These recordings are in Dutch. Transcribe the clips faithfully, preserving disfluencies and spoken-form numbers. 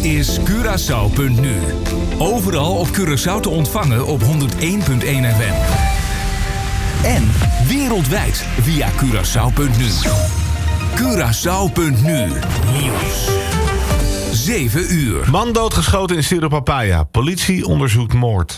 is Curaçao punt nu. Overal op Curaçao te ontvangen op honderd één komma één F M. En wereldwijd via Curaçao punt nu. Curaçao punt nu. Nieuws. zeven uur. Man doodgeschoten in Cerro Papaya. Politie onderzoekt moord.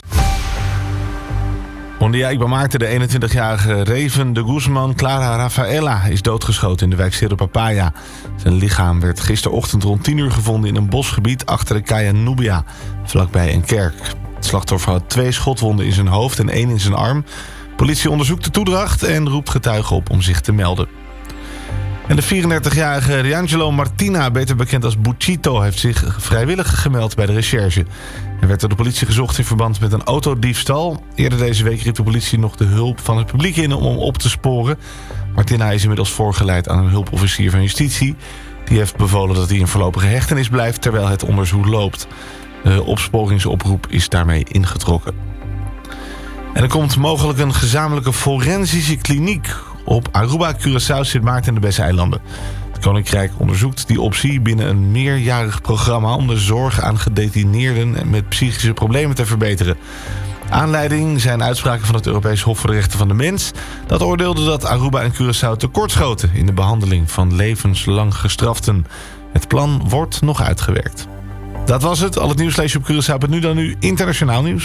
Bon dia, ik ben Maarten. De eenentwintigjarige Raven de Guzman Clara Rafaela is doodgeschoten in de wijk Cerro Papaya. Zijn lichaam werd gisterochtend rond tien uur gevonden in een bosgebied achter de Kaya Nubia, vlakbij een kerk. Het slachtoffer had twee schotwonden in zijn hoofd en één in zijn arm. Politie onderzoekt de toedracht en roept getuigen op om zich te melden. En de vierendertigjarige Riangelo Martina, beter bekend als Buchito, heeft zich vrijwillig gemeld bij de recherche. Hij werd door de politie gezocht in verband met een autodiefstal. Eerder deze week riep de politie nog de hulp van het publiek in om hem op te sporen. Martina is inmiddels voorgeleid aan een hulpofficier van justitie. Die heeft bevolen dat hij in voorlopige hechtenis blijft terwijl het onderzoek loopt. De opsporingsoproep is daarmee ingetrokken. En er komt mogelijk een gezamenlijke forensische kliniek op Aruba, Curaçao, Sint Maarten en de Besseilanden. Het Koninkrijk onderzoekt die optie binnen een meerjarig programma om de zorg aan gedetineerden met psychische problemen te verbeteren. Aanleiding zijn uitspraken van het Europees Hof voor de Rechten van de Mens. Dat oordeelde dat Aruba en Curaçao tekortschoten in de behandeling van levenslang gestraften. Het plan wordt nog uitgewerkt. Dat was het. Al het nieuws lees je op Curaçao punt nu. Dan nu internationaal nieuws.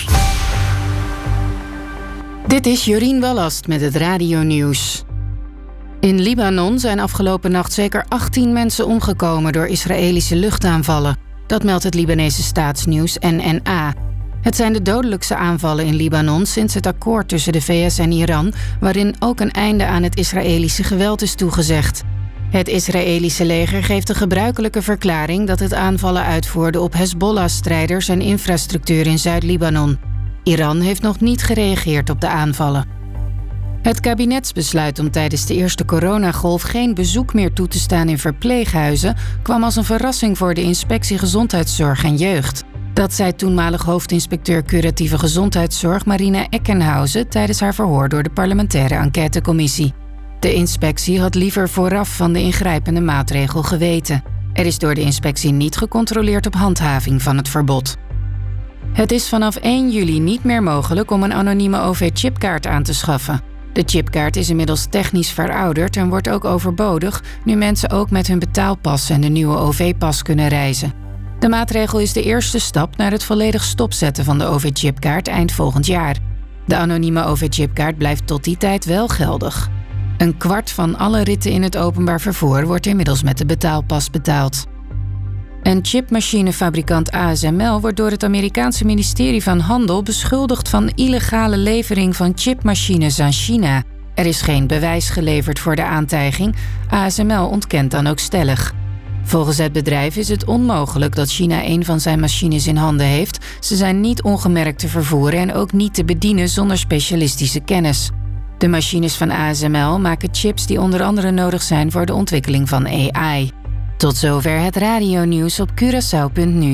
Dit is Jorien Wallast met het radionieuws. In Libanon zijn afgelopen nacht zeker achttien mensen omgekomen door Israëlische luchtaanvallen. Dat meldt het Libanese staatsnieuws N N A. Het zijn de dodelijkste aanvallen in Libanon sinds het akkoord tussen de V S en Iran, waarin ook een einde aan het Israëlische geweld is toegezegd. Het Israëlische leger geeft de gebruikelijke verklaring dat het aanvallen uitvoerde op Hezbollah-strijders en infrastructuur in Zuid-Libanon. Iran heeft nog niet gereageerd op de aanvallen. Het kabinetsbesluit om tijdens de eerste coronagolf geen bezoek meer toe te staan in verpleeghuizen kwam als een verrassing voor de Inspectie Gezondheidszorg en Jeugd. Dat zei toenmalig hoofdinspecteur curatieve gezondheidszorg Marina Eckenhausen tijdens haar verhoor door de parlementaire enquêtecommissie. De inspectie had liever vooraf van de ingrijpende maatregel geweten. Er is door de inspectie niet gecontroleerd op handhaving van het verbod. Het is vanaf één juli niet meer mogelijk om een anonieme O V-chipkaart aan te schaffen. De chipkaart is inmiddels technisch verouderd en wordt ook overbodig nu mensen ook met hun betaalpas en de nieuwe O V-pas kunnen reizen. De maatregel is de eerste stap naar het volledig stopzetten van de O V-chipkaart eind volgend jaar. De anonieme O V-chipkaart blijft tot die tijd wel geldig. Een kwart van alle ritten in het openbaar vervoer wordt inmiddels met de betaalpas betaald. En chipmachinefabrikant A S M L wordt door het Amerikaanse ministerie van Handel beschuldigd van illegale levering van chipmachines aan China. Er is geen bewijs geleverd voor de aantijging. A S M L ontkent dan ook stellig. Volgens het bedrijf is het onmogelijk dat China een van zijn machines in handen heeft. Ze zijn niet ongemerkt te vervoeren en ook niet te bedienen zonder specialistische kennis. De machines van A S M L maken chips die onder andere nodig zijn voor de ontwikkeling van A I. Tot zover het radionieuws op Curaçao punt nu.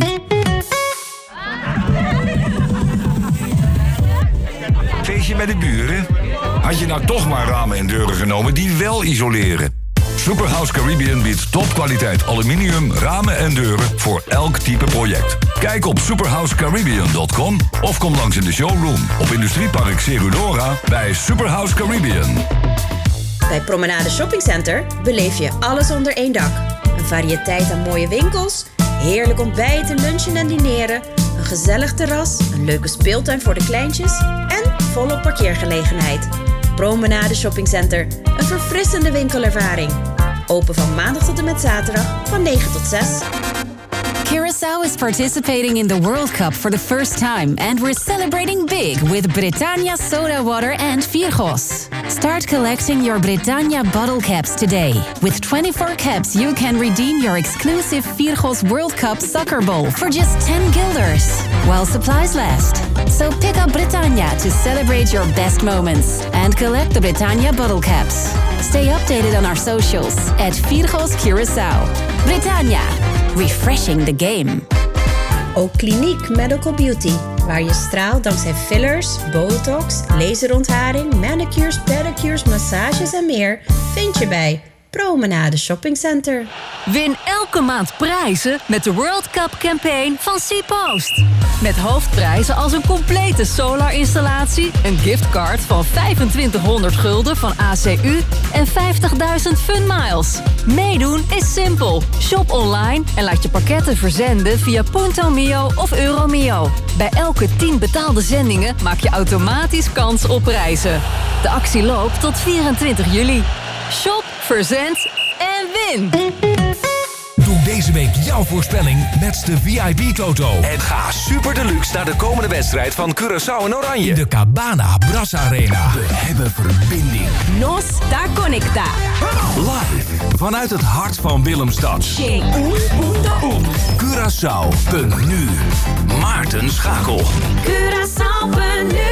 Feestje bij de buren? Had je nou toch maar ramen en deuren genomen die wel isoleren? Superhouse Caribbean biedt topkwaliteit aluminium, ramen en deuren voor elk type project. Kijk op superhouse caribbean dot com of kom langs in de showroom op Industriepark Cerulora bij Superhouse Caribbean. Bij Promenade Shopping Center beleef je alles onder één dak. Een variëteit aan mooie winkels, heerlijk ontbijten, lunchen en dineren, een gezellig terras, een leuke speeltuin voor de kleintjes en volop parkeergelegenheid. Promenade Shopping Center, een verfrissende winkelervaring. Open van maandag tot en met zaterdag van negen tot zes. Curaçao is participating in the World Cup for the first time, and we're celebrating big with Britannia Soda Water and Virgos. Start collecting your Britannia bottle caps today. With twenty-four caps, you can redeem your exclusive Virgos World Cup soccer ball for just ten guilders, while supplies last. So pick up Britannia to celebrate your best moments and collect the Britannia bottle caps. Stay updated on our socials at Virgos Curaçao. Britannia, refreshing the game. Ook Kliniek Medical Beauty, waar je straalt dankzij fillers, botox, laserontharing, manicures, pedicures, massages en meer, vind je bij Promenade Shopping Center. Win elke maand prijzen met de World Cup campaign van Seapost. Met hoofdprijzen als een complete solarinstallatie, een giftcard van vijfentwintighonderd gulden van A C U en vijftigduizend funmiles. Meedoen is simpel. Shop online en laat je pakketten verzenden via Punto Mio of Euromio. Bij elke tien betaalde zendingen maak je automatisch kans op prijzen. De actie loopt tot vierentwintig juli. Shop, verzend en win! Doe deze week jouw voorspelling met de V I P-toto. En ga super deluxe naar de komende wedstrijd van Curaçao en Oranje. In de Cabana Bras Arena. We hebben verbinding. Nos está conecta. Live vanuit het hart van Willemstad. Curaçao punt nu. Maarten Schakel. Curaçao punt nu.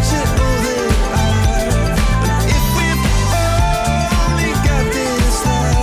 If we've only got this life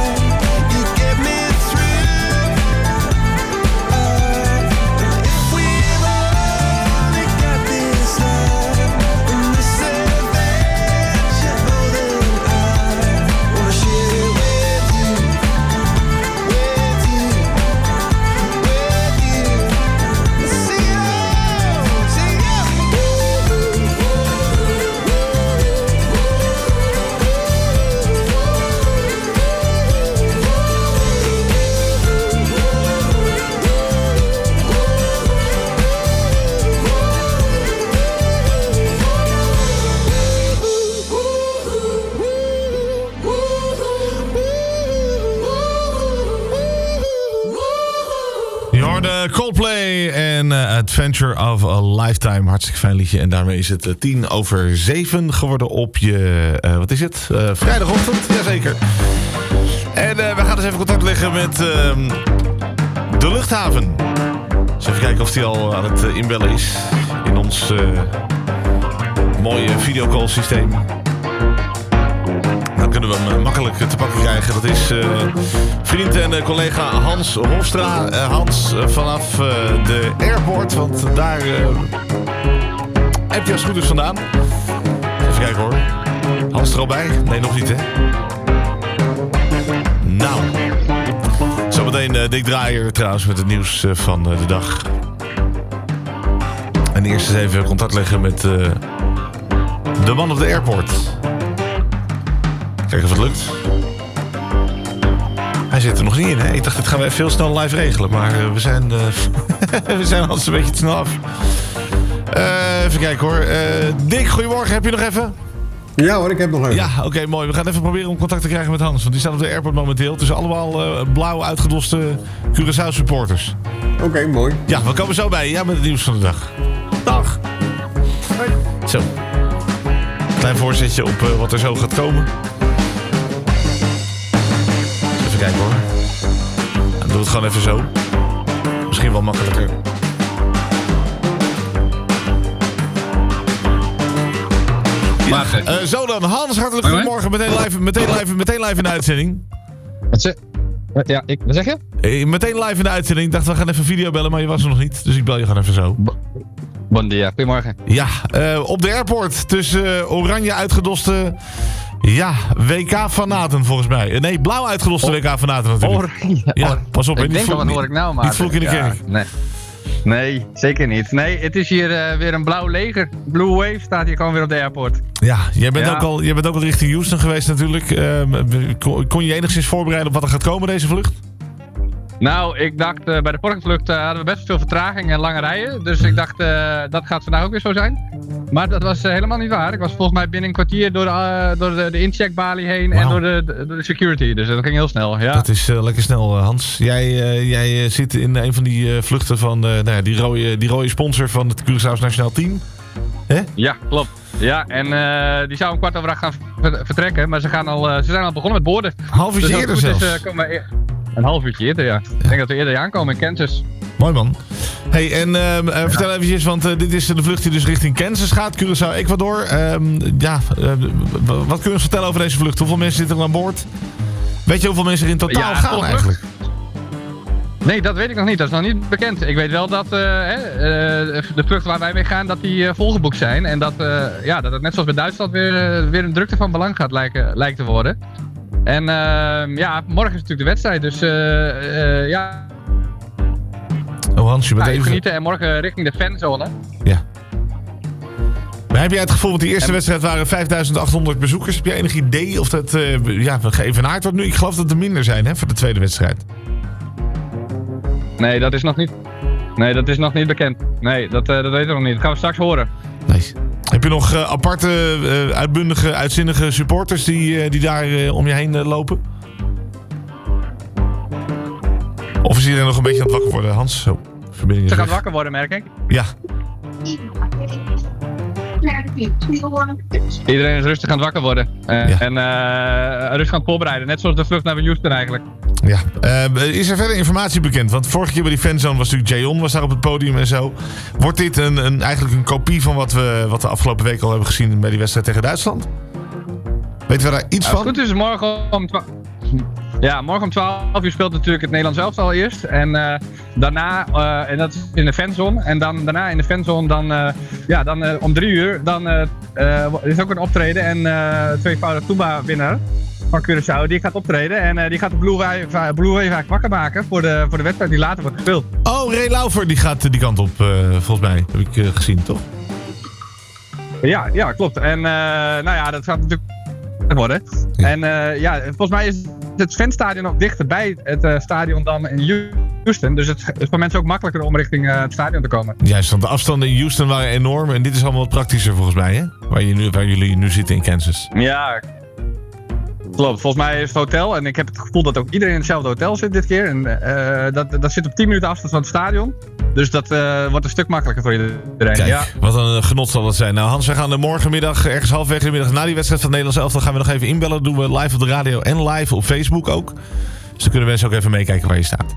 Coldplay en uh, Adventure of a Lifetime. Hartstikke fijn liedje. En daarmee is het uh, tien over zeven geworden op je... Uh, wat is het? Uh, vrijdagochtend? Jazeker. En uh, we gaan eens even contact leggen met uh, de luchthaven. Dus even kijken of die al aan het uh, inbellen is. In ons uh, mooie videocall systeem. Dan kunnen we hem makkelijk te pakken krijgen. Dat is uh, vriend en uh, collega Hans Hofstra. Uh, Hans, uh, vanaf uh, de airport. Want daar uh, heb je als goed is vandaan. Even kijken hoor. Hans er al bij? Nee, nog niet hè. Nou. Zometeen uh, Dick Draaier trouwens met het nieuws uh, van uh, de dag. En eerst eens even contact leggen met uh, de man op de airport. Kijken of het lukt. Hij zit er nog niet in, hè? Ik dacht, dit gaan we even heel snel live regelen. Maar uh, we zijn uh, we zijn altijd een beetje te snel af. Uh, even kijken hoor. Uh, Dick, goedemorgen. Heb je nog even? Ja hoor, ik heb nog even. Ja, oké, okay, mooi. We gaan even proberen om contact te krijgen met Hans. Want die staat op de airport momenteel. Tussen allemaal uh, blauw uitgedoste Curaçao supporters. Oké, okay, mooi. Ja, we komen zo bij. Ja, met het nieuws van de dag. Dag. Hoi. Zo. Klein voorzetje op uh, wat er zo gaat komen. Even kijken hoor. Dan doe het gewoon even zo. Misschien wel makkelijker. Ja, uh, zo dan. Hans, hartelijk goedemorgen. Meteen live, meteen live, meteen live in de uitzending. Wat zeg, ja, ik, wat zeg je? Hey, meteen live in de uitzending. Ik dacht, we gaan even video bellen, maar je was er nog niet. Dus ik bel je gewoon even zo. Bo- bon dia, goedemorgen. Ja, uh, op de airport tussen uh, oranje uitgedoste... Ja, W K-fanaten volgens mij. Nee, blauw uitgedoste oh. W K-fanaten natuurlijk. Oranje. Ja, pas op. Ik denk al, wat hoor ik nou maar. Niet vloek in de kerk. Ja, nee. Nee, zeker niet. Nee, het is hier uh, weer een blauw leger. Blue Wave staat hier gewoon weer op de airport. Ja, jij bent, ja. Ook, al, jij bent ook al richting Houston geweest natuurlijk. Uh, kon, kon je enigszins voorbereiden op wat er gaat komen deze vlucht? Nou, ik dacht, uh, bij de vorige vlucht uh, hadden we best veel vertraging en lange rijen. Dus ik dacht, uh, dat gaat vandaag ook weer zo zijn. Maar dat was uh, helemaal niet waar. Ik was volgens mij binnen een kwartier door de, uh, door de, de incheckbalie heen wow. en door de, de, door de security. Dus dat ging heel snel, ja. Dat is uh, lekker snel, uh, Hans. Jij, uh, jij uh, zit in een van die uh, vluchten van uh, nou ja, die, rode, die rode sponsor van het Curaçao's Nationaal Team. Hè? Ja, klopt. Ja, en uh, die zou om kwart over acht gaan vertrekken. Maar ze, gaan al, uh, ze zijn al begonnen met boorden. Half uurtje dus eerder zelfs. Is, uh, komen we, een half uurtje eerder, ja. ja. Ik denk dat we eerder aankomen in Kansas. Mooi man. Hey, en uh, uh, vertel eventjes, want uh, dit is de vlucht die dus richting Kansas gaat. Curaçao, Ecuador. Um, ja, uh, wat kun je ons vertellen over deze vlucht? Hoeveel mensen zitten er aan boord? Weet je hoeveel mensen er in totaal ja, gaan eigenlijk? Nee, dat weet ik nog niet. Dat is nog niet bekend. Ik weet wel dat uh, uh, de vluchten waar wij mee gaan, dat die uh, volgeboekt zijn. En dat, uh, ja, dat het net zoals bij Duitsland weer, uh, weer een drukte van belang gaat lijken, lijkt te worden. En uh, ja, morgen is natuurlijk de wedstrijd. Dus uh, uh, ja... Oh Hans, je bent ja, even... genieten en morgen richting de fanzone. Ja. Maar heb jij het gevoel, want die eerste en... wedstrijd waren vijfduizend achthonderd bezoekers. Heb jij enig idee of dat uh, ja, geëvenaard wordt nu? Ik geloof dat er minder zijn hè, voor de tweede wedstrijd. Nee, dat is nog niet, nee, dat is nog niet bekend. Nee, dat, uh, dat weten we nog niet. Dat gaan we straks horen. Nee. Heb je nog uh, aparte, uh, uitbundige, uitzinnige supporters die, uh, die daar uh, om je heen uh, lopen? Of is iedereen nog een beetje aan het wakker worden, Hans? Zo, verbinding is Ze weg. gaat wakker worden, merk ik. Ja. Iedereen is rustig aan het wakker worden. Uh, ja. En uh, rustig aan het voorbereiden. Net zoals de vlucht naar Houston eigenlijk. Ja. Uh, is er verder informatie bekend? Want vorige keer bij die fanzone was natuurlijk Jayon was daar op het podium en zo. Wordt dit een, een, eigenlijk een kopie van wat we, wat we afgelopen week al hebben gezien bij die wedstrijd tegen Duitsland? Weten we daar iets uh, van? Goed, dus morgen om twaalf... Ja, morgen om twaalf uur speelt natuurlijk het Nederlands elftal eerst. En uh, daarna, uh, en dat is in de fanzone. En dan daarna in de fanzone, dan, uh, ja, dan uh, om drie uur, dan uh, uh, is ook een optreden. En uh, tweevoudig Toomba-winnaar van Curaçao, die gaat optreden. En uh, die gaat de Blue Wave, Blue Wave eigenlijk wakker maken voor de, voor de wedstrijd die later wordt gespeeld. Oh, Ray Laufer, die gaat die kant op, uh, volgens mij. Heb ik uh, gezien, toch? Ja, ja, klopt. En uh, nou ja, dat gaat natuurlijk worden. Ja. En uh, ja, volgens mij is het fanstadion nog dichter bij het uh, stadion dan in Houston. Dus het is voor mensen ook makkelijker om richting uh, het stadion te komen. Juist, want de afstanden in Houston waren enorm. En dit is allemaal wat praktischer volgens mij, hè? Waar, je nu, waar jullie nu zitten in Kansas. Ja, klopt. Volgens mij is het hotel. En ik heb het gevoel dat ook iedereen in hetzelfde hotel zit dit keer. En uh, dat, dat zit op tien minuten afstand van het stadion. Dus dat uh, wordt een stuk makkelijker voor iedereen. Kijk, ja. wat een genot zal het zijn. Nou Hans, we gaan er morgenmiddag, ergens halfweg in de middag na die wedstrijd van het Nederlands elftal, gaan we nog even inbellen. Dat doen we live op de radio en live op Facebook ook. Dus dan kunnen mensen ook even meekijken waar je staat.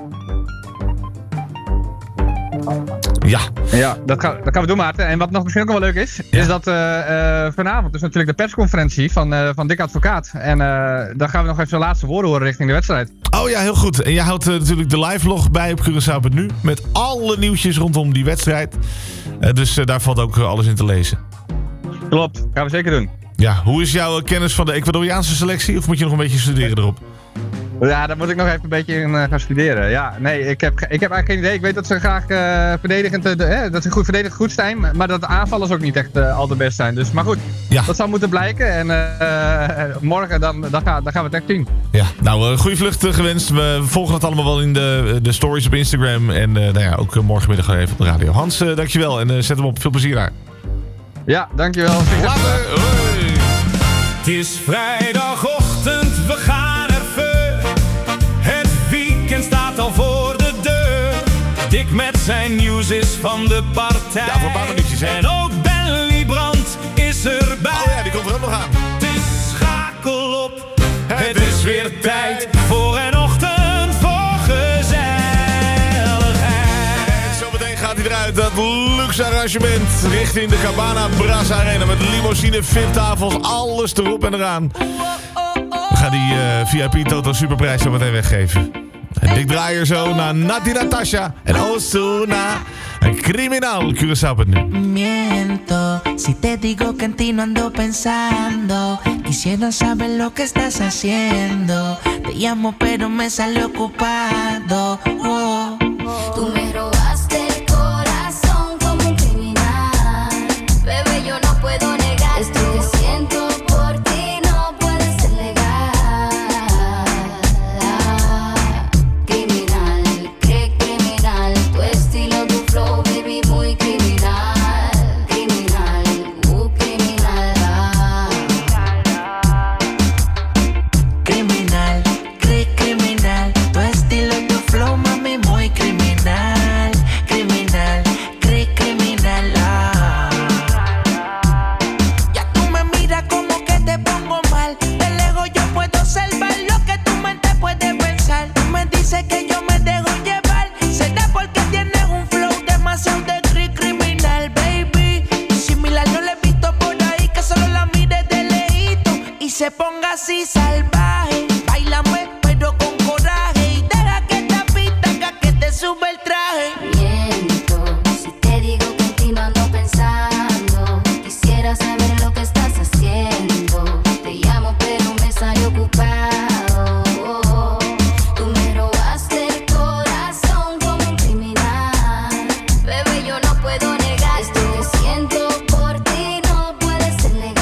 Ja. Ja, dat gaan, dat gaan we doen, Maarten. En wat nog misschien ook wel leuk is, ja. is dat uh, uh, vanavond is natuurlijk de persconferentie van, uh, van Dick Advocaat. En uh, daar gaan we nog even zijn laatste woorden horen richting de wedstrijd. Oh ja, heel goed. En jij houdt uh, natuurlijk de live vlog bij op Curaçao punt nu. Met alle nieuwtjes rondom die wedstrijd. Uh, dus uh, daar valt ook uh, alles in te lezen. Klopt, gaan we zeker doen. Ja, hoe is jouw kennis van de Ecuadoriaanse selectie? Of moet je nog een beetje studeren erop? Ja, daar moet ik nog even een beetje in uh, gaan studeren. Ja, nee, ik heb, ik heb eigenlijk geen idee. Ik weet dat ze graag uh, verdedigend, uh, de, hè, dat ze goed verdedigend goed zijn, maar dat de aanvallers ook niet echt uh, al de best zijn. Dus, maar goed, ja. dat zou moeten blijken. En uh, morgen dan, dan, gaan, dan gaan we het echt zien. Ja, nou, uh, goede vlucht uh, gewenst. We volgen het allemaal wel in de, de stories op Instagram. En uh, nou ja, ook uh, morgenmiddag even op de radio. Hans, uh, dankjewel en uh, zet hem op. Veel plezier daar. Ja, dankjewel. Later. Hoi. Het is vrijdagochtend, we gaan. Staat al voor de deur. Dick met zijn nieuws is van de partij. Ja, voor een paar minuutjes, hè. En ook Ben Liebrand is erbij. Oh ja, die komt er ook nog aan. Het is schakel op. Het, het is weer tijd voor een ochtend vol gezelligheid. En zometeen gaat hij eruit. Dat luxe arrangement richting de Cabana Brasa Arena. Met limousine, V I P-tafels, alles erop en eraan. We gaan die uh, V I P Toto Superprijs zo meteen weggeven. En Dick Draaier zo naar Nati Natasha en Ozuna. En Criminaal, Curaçao punt nu. Miento, si te digo que en ti no ando pensando. Quisiera saber lo que estás haciendo. Te llamo pero me sale ocupado. Oh. Tú me robaste el corazón como un criminal. Bebé, yo no puedo negar esto que siento por ti, no puede ser legal. Se ponga así salvaje, bailame pero con coraje y deja que esta pista haga que te sube el traje. Miento, si te digo que en ti no ando pensando. Quisiera saber lo que estás haciendo. Te llamo pero me sale ocupado. Oh, tú me robaste el corazón como un criminal. Bebé, yo no puedo negar esto que siento por ti, no puede ser legal.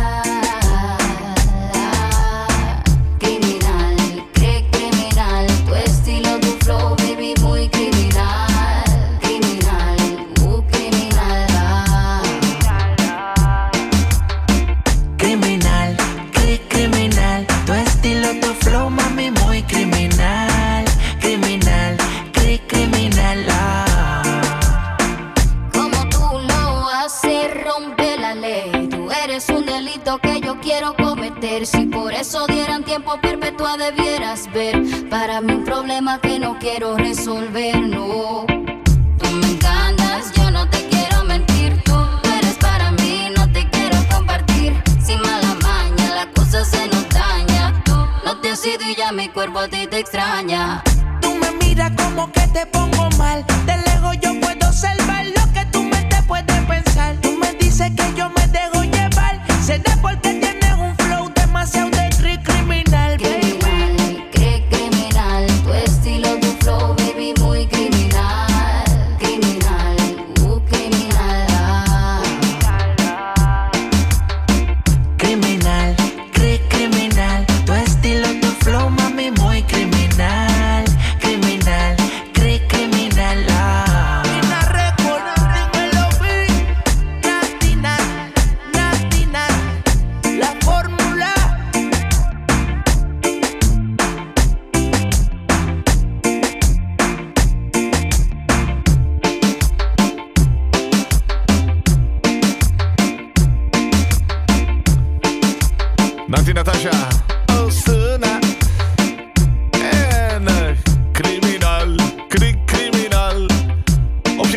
Si por eso dieran tiempo perpetua debieras ver. Para mí un problema que no quiero resolver, no. Tú me encantas, yo no te quiero mentir. Tú eres para mí, no te quiero compartir. Sin mala maña, la cosa se nos daña. Tú no te has ido y ya mi cuerpo a ti te extraña. Tú me miras como que te pongo mal. De lejos yo puedo observar lo que tu mente puede pensar. Tú me dices que yo me dejo llevar. Será porque tienes un flow demasiado de cri- criminal, baby. Criminal, cri- criminal. Tu estilo, tu flow, baby, muy criminal. Criminal, uh, criminal. Ah. Criminal, cri- criminal. Tu estilo, tu flow, mami, muy criminal. Criminal, cri- criminal.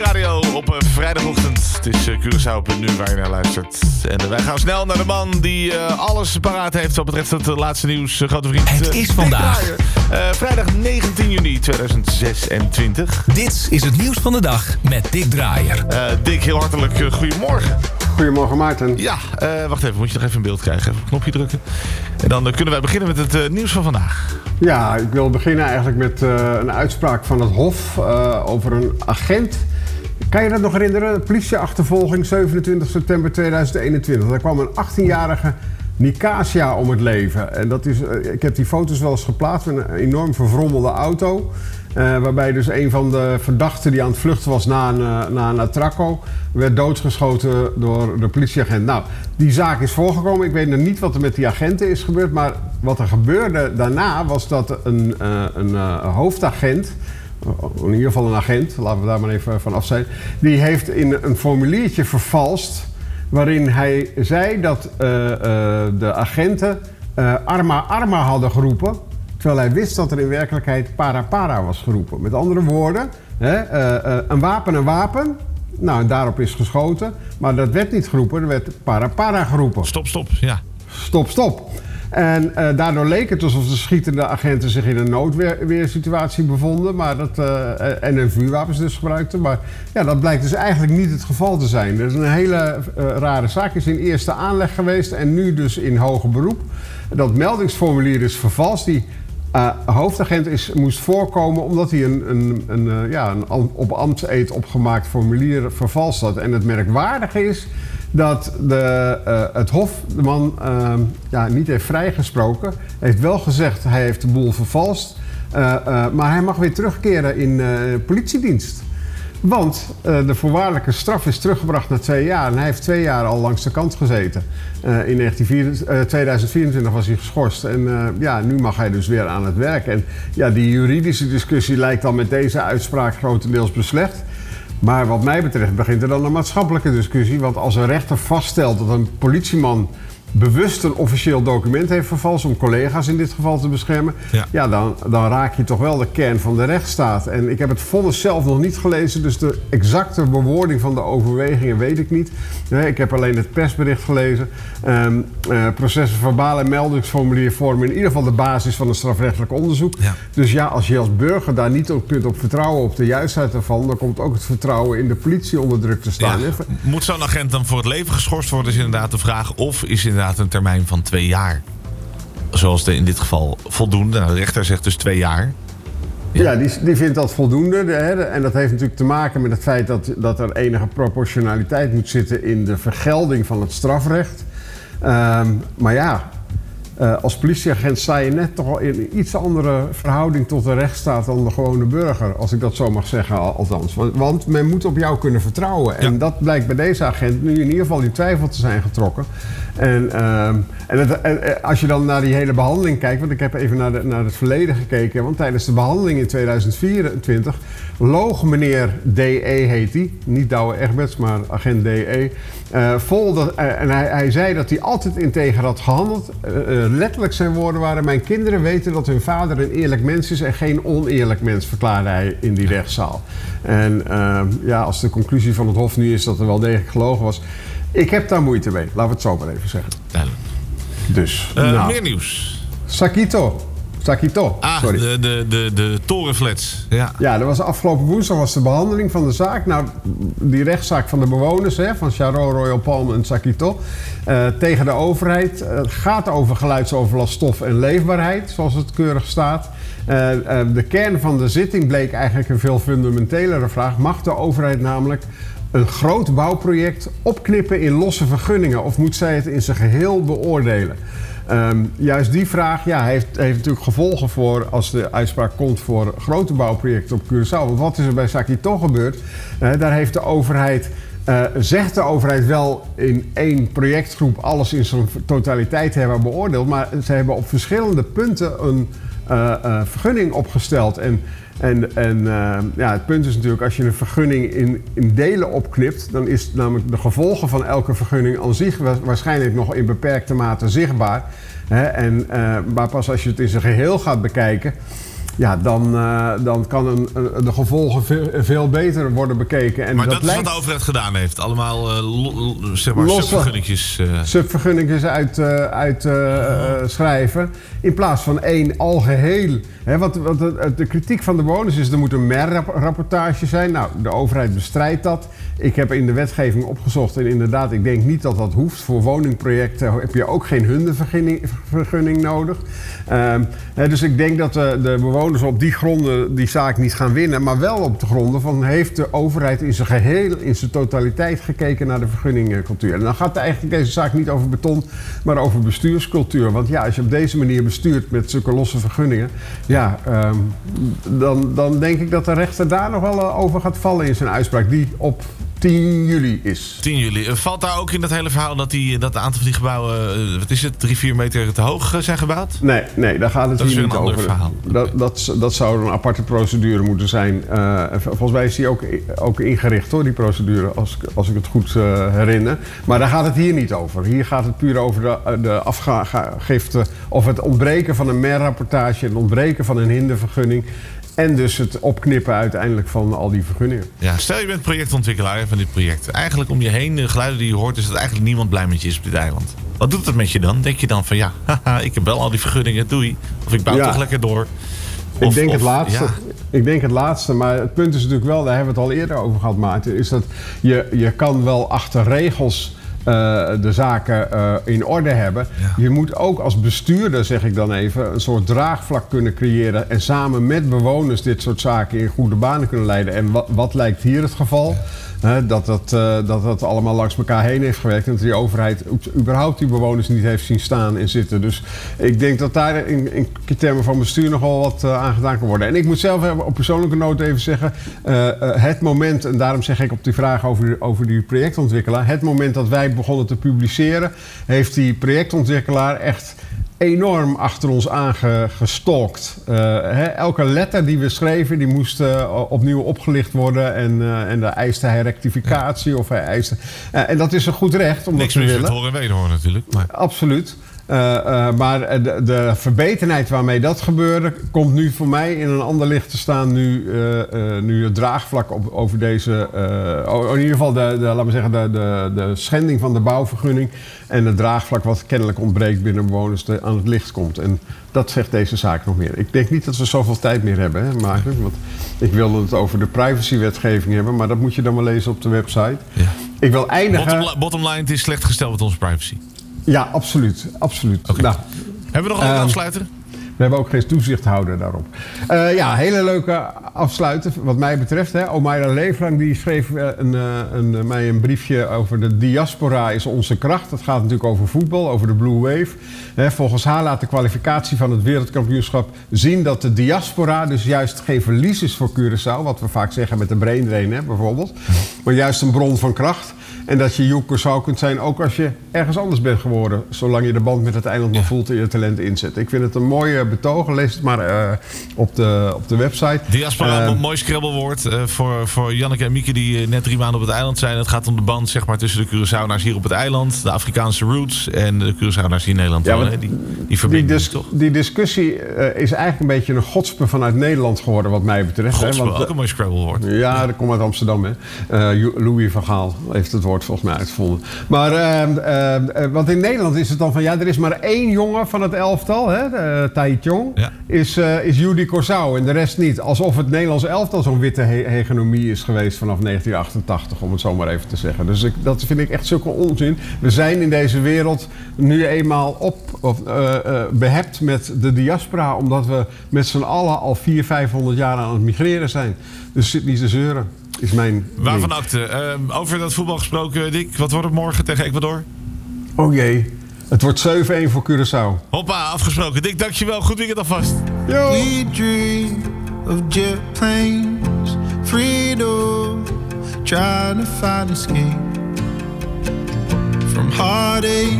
Radio op een vrijdagochtend. Het is uh, Curaçao.nu waar je naar luistert. En uh, wij gaan snel naar de man die uh, alles paraat heeft wat betreft het uh, laatste nieuws. Uh, grote vriend. Het is vandaag. Uh, vrijdag negentien juni tweeduizend zesentwintig. Dit is het nieuws van de dag met Dick Draaier. Uh, Dick, heel hartelijk uh, goedemorgen. Goedemorgen Maarten. Ja, uh, wacht even. Moet je nog even een beeld krijgen. Even een knopje drukken. En dan uh, kunnen wij beginnen met het uh, nieuws van vandaag. Ja, ik wil beginnen eigenlijk met uh, een uitspraak van het Hof uh, over een agent. Kan je dat nog herinneren? Politieachtervolging zevenentwintig september tweeduizend eenentwintig. Daar kwam een achttienjarige Nicasia om het leven. En dat is, uh, ik heb die foto's wel eens geplaatst met een enorm verfrommelde auto. Uh, waarbij dus een van de verdachten die aan het vluchten was na een, uh, na een attracco werd doodgeschoten door de politieagent. Nou, die zaak is voorgekomen. Ik weet nog niet wat er met die agenten is gebeurd. Maar wat er gebeurde daarna was dat een, uh, een uh, hoofdagent, in ieder geval een agent, laten we daar maar even van af zijn, die heeft in een formuliertje vervalst waarin hij zei dat uh, uh, de agenten uh, arma arma hadden geroepen, terwijl hij wist dat er in werkelijkheid para para was geroepen. Met andere woorden, hè, uh, uh, een wapen een wapen. Nou, en daarop is geschoten. Maar dat werd niet geroepen, er werd para para geroepen. Stop, stop, ja. Stop, stop. En uh, daardoor leek het alsof de schietende agenten zich in een noodweersituatie bevonden. Maar dat, uh, en hun vuurwapens dus gebruikten. Maar ja, dat blijkt dus eigenlijk niet het geval te zijn. Er is een hele uh, rare zaak. Is in eerste aanleg geweest en nu dus in hoger beroep. Dat meldingsformulier is vervalst. Die uh, hoofdagent is, moest voorkomen omdat hij een, een, een, uh, ja, een op ambtseed opgemaakt formulier vervalst had. En het merkwaardige is dat de, uh, het Hof de man uh, ja, niet heeft vrijgesproken. Hij heeft wel gezegd hij heeft de boel vervalst. Uh, uh, maar hij mag weer terugkeren in uh, politiedienst. Want uh, de voorwaardelijke straf is teruggebracht naar twee jaar. En hij heeft twee jaar al langs de kant gezeten. Uh, in tweeduizend vierentwintig was hij geschorst. En uh, ja, nu mag hij dus weer aan het werk. En ja, die juridische discussie lijkt dan met deze uitspraak grotendeels beslecht. Maar wat mij betreft begint er dan een maatschappelijke discussie. Want als een rechter vaststelt dat een politieman bewust een officieel document heeft vervalst om collega's in dit geval te beschermen, ja, ja dan, dan raak je toch wel de kern van de rechtsstaat. En ik heb het vonnis zelf nog niet gelezen, dus de exacte bewoording van de overwegingen weet ik niet. Nee, ik heb alleen het persbericht gelezen. Um, uh, processen verbaal en meldingsformulier vormen in ieder geval de basis van een strafrechtelijk onderzoek. Ja. Dus ja, als je als burger daar niet op kunt op vertrouwen op de juistheid ervan, dan komt ook het vertrouwen in de politie onder druk te staan. Ja. Moet zo'n agent dan voor het leven geschorst worden, is inderdaad de vraag. Of is inderdaad een termijn van twee jaar. Zoals de, in dit geval voldoende. Nou, de rechter zegt dus twee jaar. Ja, ja die, die vindt dat voldoende. De, hè, en dat heeft natuurlijk te maken met het feit dat, dat er enige proportionaliteit moet zitten in de vergelding van het strafrecht. Um, maar ja, uh, als politieagent sta je net toch al in een iets andere verhouding tot de rechtsstaat dan de gewone burger. Als ik dat zo mag zeggen, althans. Want, want men moet op jou kunnen vertrouwen. En ja, dat blijkt bij deze agent nu in ieder geval in twijfel te zijn getrokken. En, uh, en, het, en als je dan naar die hele behandeling kijkt, want ik heb even naar, de, naar het verleden gekeken, want tijdens de behandeling in tweeduizend vierentwintig loog meneer D E heet hij, niet Douwe Egberts, maar agent D E, uh, vol dat, uh, en hij, hij zei dat hij altijd integer had gehandeld. Uh, uh, letterlijk zijn woorden waren: mijn kinderen weten dat hun vader een eerlijk mens is en geen oneerlijk mens, verklaarde hij in die rechtszaal. En uh, ja, als de conclusie van het Hof nu is dat er wel degelijk gelogen was, ik heb daar moeite mee. Laten we het zo maar even zeggen. Duidelijk. Dus, uh, nou. Meer nieuws. Sakito. Sakito, ah, sorry. de, de, de, de torenflats. Ja. ja, dat was afgelopen woensdag was de behandeling van de zaak. Nou, die rechtszaak van de bewoners, hè, van Charo, Royal Palm en Sakito, uh, tegen de overheid. Het uh, gaat over geluidsoverlast, stof en leefbaarheid, zoals het keurig staat. Uh, uh, de kern van de zitting bleek eigenlijk een veel fundamentelere vraag. Mag de overheid namelijk een groot bouwproject opknippen in losse vergunningen, of moet zij het in zijn geheel beoordelen? Um, juist die vraag ja, heeft, heeft natuurlijk gevolgen voor als de uitspraak komt voor grote bouwprojecten op Curaçao. Want wat is er bij Sakito gebeurd? Uh, daar heeft de overheid, uh, zegt de overheid wel in één projectgroep alles in zijn totaliteit hebben beoordeeld, maar ze hebben op verschillende punten een uh, uh, vergunning opgesteld. En En, en uh, ja, het punt is natuurlijk, als je een vergunning in, in delen opknipt, dan is namelijk de gevolgen van elke vergunning aan zich waarschijnlijk nog in beperkte mate zichtbaar. Hè? En, uh, maar pas als je het in zijn geheel gaat bekijken, ja, dan, uh, dan kan een, uh, de gevolgen veel, veel beter worden bekeken. En maar dat, dat is lijkt... wat de overheid gedaan heeft. Allemaal uh, lo, lo, zeg maar subvergunningetjes. Uh... Subvergunningetjes uit, uh, uit uh, uh, schrijven. In plaats van één algeheel. Hè, want want de, de kritiek van de bewoners is, er moet een merrapportage zijn. Nou, de overheid bestrijdt dat. Ik heb in de wetgeving opgezocht en inderdaad, ik denk niet dat dat hoeft. Voor woningprojecten heb je ook geen hundevergunning nodig. Um, hè, dus ik denk dat de, de bewoners op die gronden die zaak niet gaan winnen. Maar wel op de gronden van, heeft de overheid in zijn geheel, in zijn totaliteit gekeken naar de vergunningcultuur. En dan gaat eigenlijk deze zaak niet over beton, maar over bestuurscultuur. Want ja, als je op deze manier bestuurt met zulke losse vergunningen, ja, um, dan, dan denk ik dat de rechter daar nog wel over gaat vallen in zijn uitspraak, die op tien juli is. tien juli. Valt daar ook in dat hele verhaal dat, die, dat een aantal van die gebouwen, wat is het, drie, vier meter te hoog zijn gebouwd? Nee, nee, daar gaat het dat hier niet over. Dat is weer een ander verhaal. Dat, dat, dat zou een aparte procedure moeten zijn. Uh, volgens mij is die ook, ook ingericht, hoor, die procedure, als, als ik het goed uh, herinner. Maar daar gaat het hier niet over. Hier gaat het puur over de, de afgifte of het ontbreken van een merrapportage, het ontbreken van een hindervergunning. En dus het opknippen uiteindelijk van al die vergunningen. Ja, stel je bent projectontwikkelaar van dit project. Eigenlijk om je heen, de geluiden die je hoort, is dat eigenlijk niemand blij met je is op dit eiland. Wat doet het met je dan? Denk je dan van ja, haha, ik heb wel al die vergunningen, doei. Of ik bouw ja. toch lekker door. Of, ik denk of, het laatste. Ja. Ik denk het laatste, maar het punt is natuurlijk wel, daar hebben we het al eerder over gehad, Maarten, is dat je, je kan wel achter regels Uh, de zaken uh, in orde hebben. Ja. Je moet ook als bestuurder, zeg ik dan even, een soort draagvlak kunnen creëren en samen met bewoners dit soort zaken in goede banen kunnen leiden. En wat, wat lijkt hier het geval? Ja. Uh, dat, dat, uh, dat dat allemaal langs elkaar heen heeft gewerkt en dat die overheid überhaupt die bewoners niet heeft zien staan en zitten. Dus ik denk dat daar in, in termen van bestuur nogal wat uh, aan gedaan kan worden. En ik moet zelf op persoonlijke noot even zeggen, uh, uh, het moment, en daarom zeg ik op die vraag over, over die projectontwikkelaar, het moment dat wij begonnen te publiceren, heeft die projectontwikkelaar echt enorm achter ons aangestalkt. Uh, he, elke letter die we schreven, die moest uh, opnieuw opgelicht worden en, uh, en daar eiste hij rectificatie ja. of hij eiste... Uh, en dat is een goed recht, omdat niks we meer willen. Niks meer te horen en wederhoor natuurlijk. Maar... Absoluut. Uh, uh, maar de, de verbetenheid waarmee dat gebeurde, komt nu voor mij in een ander licht te staan nu, uh, uh, nu het draagvlak op, over deze, uh, in ieder geval de, de, laten we zeggen, de, de, de schending van de bouwvergunning en het draagvlak wat kennelijk ontbreekt binnen bewoners de, aan het licht komt. En dat zegt deze zaak nog meer. Ik denk niet dat we zoveel tijd meer hebben, hè, Maarten, want ik wilde het over de privacywetgeving hebben, maar dat moet je dan maar lezen op de website. Ja. Ik wil eindigen... Bottom, bottom line, het is slecht gesteld met onze privacy. Ja, absoluut. absoluut. Okay. Nou, hebben we nog een uh, afsluiter? We hebben ook geen toezichthouder daarop. Uh, ja, hele leuke afsluiter wat mij betreft. Hè. Omaira Leeflang die schreef uh, een, uh, een, mij een briefje over de diaspora is onze kracht. Dat gaat natuurlijk over voetbal, over de Blue Wave. Hè, volgens haar laat de kwalificatie van het wereldkampioenschap zien dat de diaspora dus juist geen verlies is voor Curaçao. Wat we vaak zeggen met de brain drain, hè, bijvoorbeeld. Maar juist een bron van kracht. En dat je Curaçao kunt zijn ook als je ergens anders bent geworden. Zolang je de band met het eiland nog voelt en je talent inzet. Ik vind het een mooie betoog. Lees het maar uh, op, de, op de website. Diaspora, uh, een mooi scrabblewoord uh, voor, voor Janneke en Mieke die uh, net drie maanden op het eiland zijn. Het gaat om de band zeg maar, tussen de Curaçaonaars hier op het eiland. De Afrikaanse roots en de Curaçaonaars hier in Nederland. Ja, wonen, die, die verbinding die, dis- toch? Die discussie uh, is eigenlijk een beetje een godspe vanuit Nederland geworden wat mij betreft. Godspe, hè, want, ook een mooi scrabblewoord. Ja, dat komt uit Amsterdam. Hè. Uh, Louis van Gaal heeft het woord volgens mij uitgevonden. Maar uh, uh, uh, want in Nederland is het dan van ja, er is maar één jongen van het elftal, hè, uh, Taichung, ja. is, uh, is Judy Corsau en de rest niet. Alsof het Nederlands elftal zo'n witte he- hegemonie is geweest vanaf negentien achtentachtig, om het zo maar even te zeggen. Dus ik, dat vind ik echt zulke onzin. We zijn in deze wereld nu eenmaal op, of, uh, uh, behept met de diaspora, omdat we met z'n allen al vierhonderd, vijfhonderd jaar aan het migreren zijn. Dus zit niet te zeuren. Is mijn Waarvan akte? Uh, over dat voetbal gesproken, Dick. Wat wordt het morgen tegen Ecuador? Oh jee. Het wordt zeven-een voor Curaçao. Hoppa, afgesproken. Dick, dankjewel. Goed weekend alvast. Yo. We dream of jet planes, freedom, trying to find escape from heartache.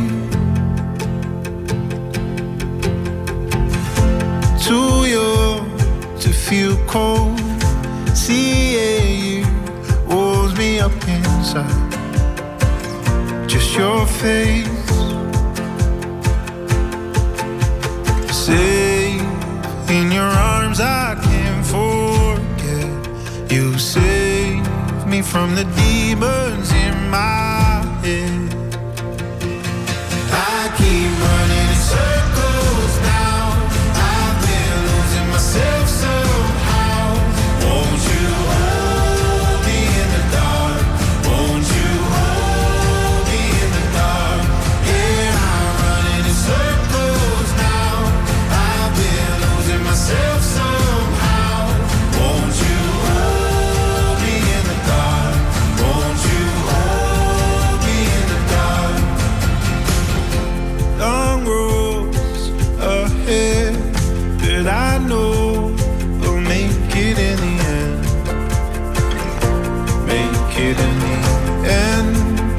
Too young to feel cold. See you warms me up inside. Just your face, safe In your arms I can't forget. You save me from the demons in my head. I keep running in circles now. I've been losing myself somehow. Won't you hold me in the dark? Won't you hold me in the dark? Yeah, I'm running in circles now. I've been losing myself somehow. Won't you hold me in the dark? Won't you hold me in the dark? Long roads ahead that I know will make it in the end. Make it in the end.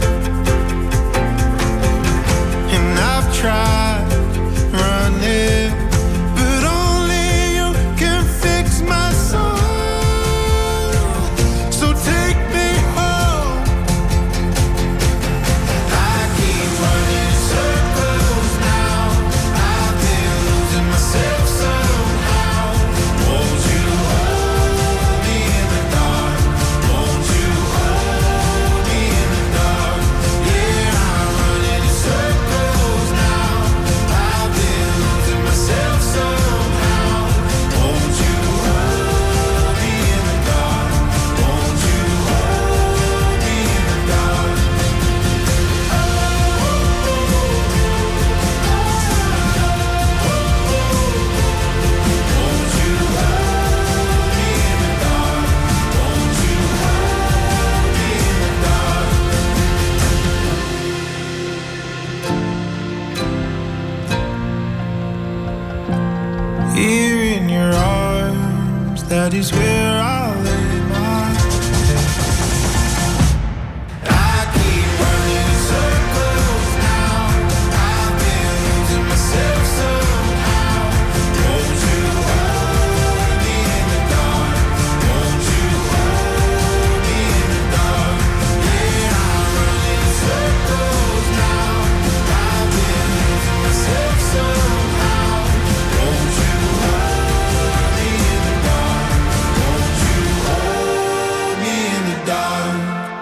And I've tried running, but only you can fix my soul. So take me home. I keep running in circles now. I've been losing myself somehow. Won't you hold me in the dark? Won't you hold me in the dark? Yeah, I'm running in circles now. I've been losing myself somehow. Won't you hold me in the dark? Won't you hold me in the dark? Won't you hold me in the dark? Won't you hold me in the dark? Here in your arms, that is where I'll lay my head. I keep running in circles now. I've been losing myself somehow. Won't you hold me in the dark? Won't you hold me in the dark? Yeah, I'm running in circles now. I've been losing myself somehow. Won't you hold me in the dark? Won't you hold me in the dark?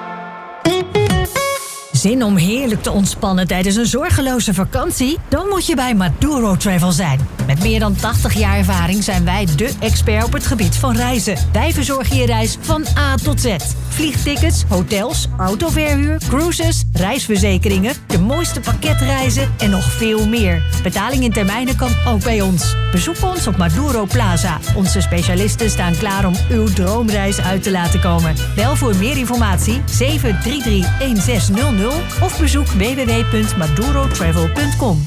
Zin om heerlijk te ontspannen tijdens een zorgeloze vakantie? Dan moet je bij Maduro Travel zijn. Met meer dan tachtig jaar ervaring zijn wij dé expert op het gebied van reizen. Wij verzorgen je reis van A tot Z. Vliegtickets, hotels, autoverhuur, cruises, reisverzekeringen, de mooiste pakketreizen en nog veel meer. Betaling in termijnen kan ook bij ons. Bezoek ons op Maduro Plaza. Onze specialisten staan klaar om uw droomreis uit te laten komen. Bel voor meer informatie zeven drie drie een zes nul nul of bezoek w w w punt maduro travel punt com.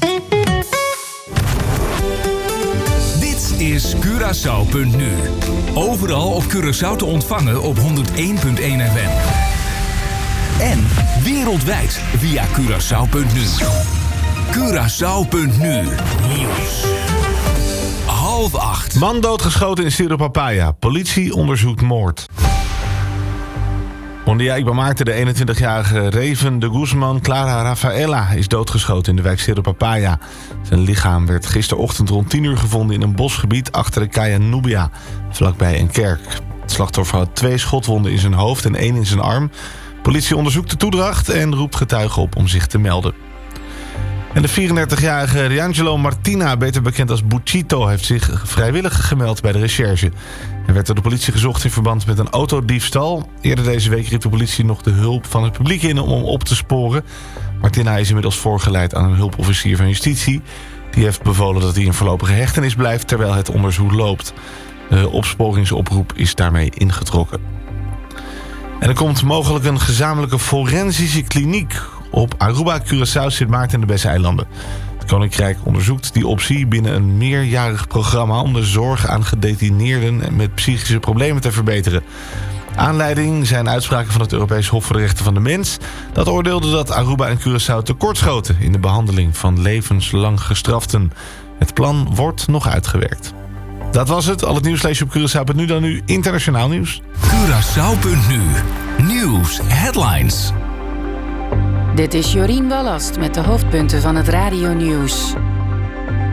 Dit is Curaçao punt nu. Overal op Curaçao te ontvangen op honderd één komma één F M. En wereldwijd via Curaçao punt nu. Curaçao punt nu. Nieuws. Half acht. Man doodgeschoten in Cerro Papaya. Politie onderzoekt moord. Bon dia, ik ben Maarten. De eenentwintigjarige Raven de Guzman Clara Rafaela is doodgeschoten in de wijk Cerro Papaya. Zijn lichaam werd gisterochtend rond tien uur gevonden in een bosgebied achter de Kaya Nubia, vlakbij een kerk. Het slachtoffer had twee schotwonden in zijn hoofd en één in zijn arm. Politie onderzoekt de toedracht en roept getuigen op om zich te melden. En de vierendertigjarige Riangelo Martina, beter bekend als Buchito, heeft zich vrijwillig gemeld bij de recherche. Hij werd door de politie gezocht in verband met een autodiefstal. Eerder deze week riep de politie nog de hulp van het publiek in om hem op te sporen. Martina is inmiddels voorgeleid aan een hulpofficier van justitie. Die heeft bevolen dat hij in voorlopige hechtenis blijft terwijl het onderzoek loopt. De opsporingsoproep is daarmee ingetrokken. En er komt mogelijk een gezamenlijke forensische kliniek op Aruba, Curaçao, Sint Maarten en de Besseilanden. Het Koninkrijk onderzoekt die optie binnen een meerjarig programma om de zorg aan gedetineerden met psychische problemen te verbeteren. Aanleiding zijn uitspraken van het Europees Hof voor de Rechten van de Mens. Dat oordeelde dat Aruba en Curaçao tekortschoten in de behandeling van levenslang gestraften. Het plan wordt nog uitgewerkt. Dat was het. Al het nieuws lees je op Curaçao punt nu. Dan nu internationaal nieuws. Curaçao punt nu. Nieuws headlines. Dit is Jorien Wallast met de hoofdpunten van het radionieuws.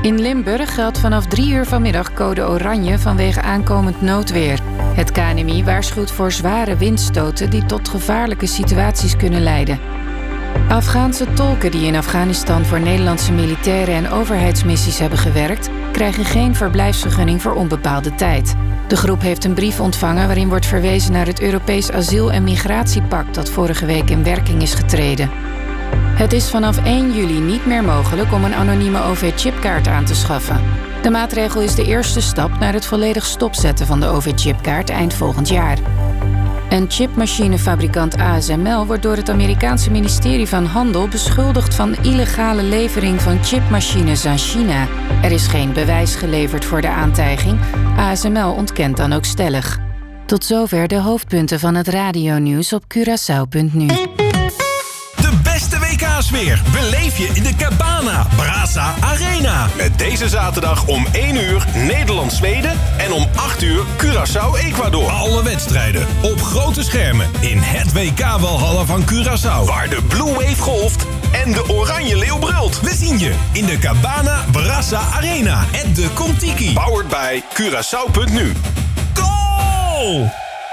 In Limburg geldt vanaf drie uur vanmiddag code oranje vanwege aankomend noodweer. Het K N M I waarschuwt voor zware windstoten die tot gevaarlijke situaties kunnen leiden. Afghaanse tolken die in Afghanistan voor Nederlandse militaire en overheidsmissies hebben gewerkt, krijgen geen verblijfsvergunning voor onbepaalde tijd. De groep heeft een brief ontvangen waarin wordt verwezen naar het Europees Asiel- en Migratiepact dat vorige week in werking is getreden. Het is vanaf één juli niet meer mogelijk om een anonieme O V-chipkaart aan te schaffen. De maatregel is de eerste stap naar het volledig stopzetten van de O V-chipkaart eind volgend jaar. En chipmachinefabrikant A S M L wordt door het Amerikaanse ministerie van Handel beschuldigd van illegale levering van chipmachines aan China. Er is geen bewijs geleverd voor de aantijging. A S M L ontkent dan ook stellig. Tot zover de hoofdpunten van het radionieuws op Curaçao punt nu. De beste W K-sfeer beleef je in de Cabana Brasa Arena. Met deze zaterdag om één uur Nederland-Zweden en om acht uur Curaçao-Ecuador. Alle wedstrijden op grote schermen in het W K-walhalla van Curaçao. Waar de Blue Wave golft en de Oranje Leeuw brult. We zien je in de Cabana Brasa Arena at de Contiki. Powered by Curaçao punt nu. Goal!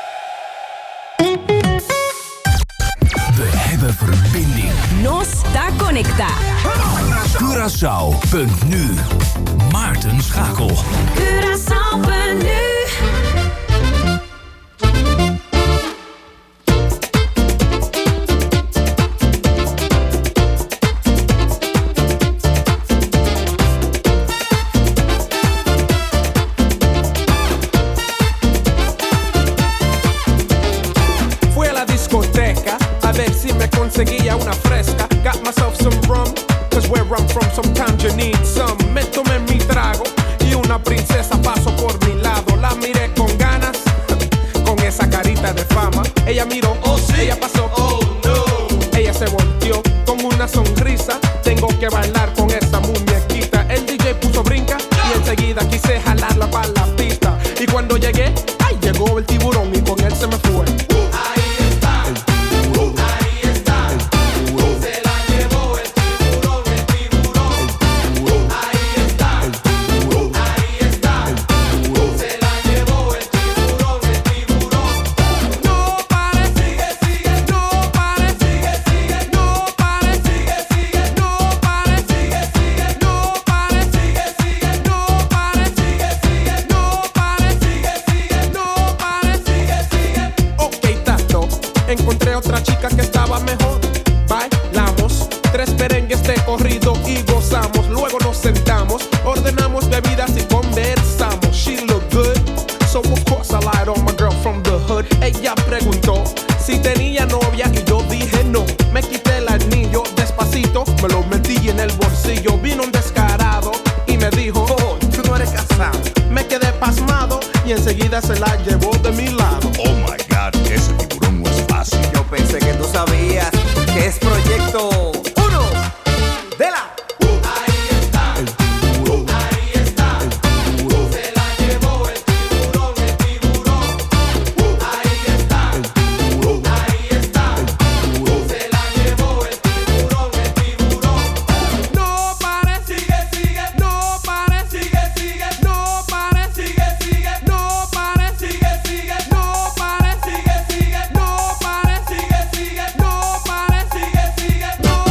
We hebben verbinding. No está conecta. Curaçao punt nu. Maarten Schakel. Curaçao punt nu. Conseguía una fresca, got myself some rum, cause where I'm from sometimes you need some. Me tomé mi trago y una princesa pasó por mi lado. La miré con ganas, con esa carita de fama. Ella miró, oh sí, ella pasó, oh no. Ella se volteó con una sonrisa. Tengo que bailar con esa muñequita. El D J puso brinca y enseguida quise jalarla para la pista. Y cuando llegué, ay, llegó el tiburón y con él se me fue. Encontré otra chica que estaba mejor. Bailamos tres merengues de corrido y gozamos. Luego nos sentamos, ordenamos bebidas y conversamos. She looked good, so of course I lied on my girl from the hood. Ella preguntó si tenía novia y yo dije no. Me quité el anillo despacito, me lo metí en el bolsillo. Vino un descarado y me dijo, oh, tú no eres casado. Me quedé pasmado y enseguida se la llevó de mi lado. Oh my God, ese tiburón no es fácil. Yo pensé que tú sabías que es proyecto uno de la. No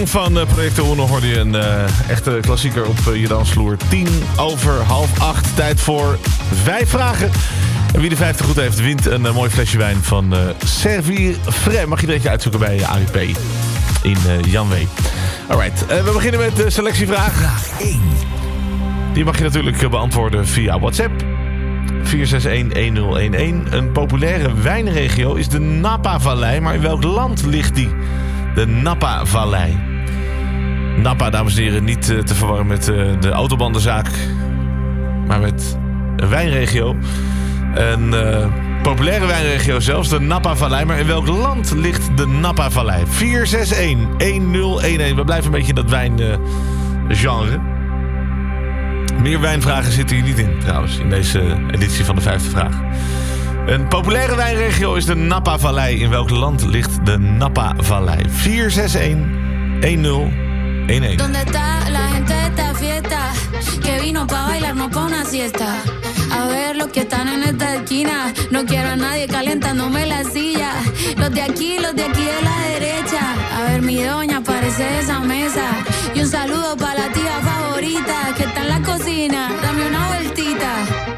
van uh, Projecto Uno hoorde je een uh, echte klassieker op uh, je dansvloer. Tien over half acht. Tijd voor vijf vragen. En wie de vijftig goed heeft, wint een uh, mooi flesje wijn van uh, Servir Frais. Mag je er eentje uitzoeken bij uh, A U P in uh, Janwee. Alright, uh, we beginnen met de selectievraag. Vraag één. Die mag je natuurlijk uh, beantwoorden via WhatsApp. vier zes een een nul een een. Een populaire wijnregio is de Napa-vallei. Maar in welk land ligt die? De Napa-vallei. Napa, dames en heren, niet uh, te verwarren met uh, de autobandenzaak. Maar met een wijnregio. Een uh, populaire wijnregio zelfs, de Napa-vallei. Maar in welk land ligt de Napa-vallei? vier zes een een nul een een. We blijven een beetje in dat wijngenre. Uh, Meer wijnvragen zitten hier niet in, trouwens, in deze editie van de vijfde vraag. Een populaire wijnregio is de Napa-vallei. In welk land ligt de Napa-vallei? vier zes een een nul een een. ¿Dónde está la gente de esta fiesta? Que vino pa' bailar, no pa' una siesta. A ver los que están en esta esquina. No quiero a nadie calentándome la silla. Los de aquí, los de aquí de la derecha. A ver mi doña, parece de esa mesa. Y un saludo pa' la tía favorita que está en la cocina. Dame una vueltita.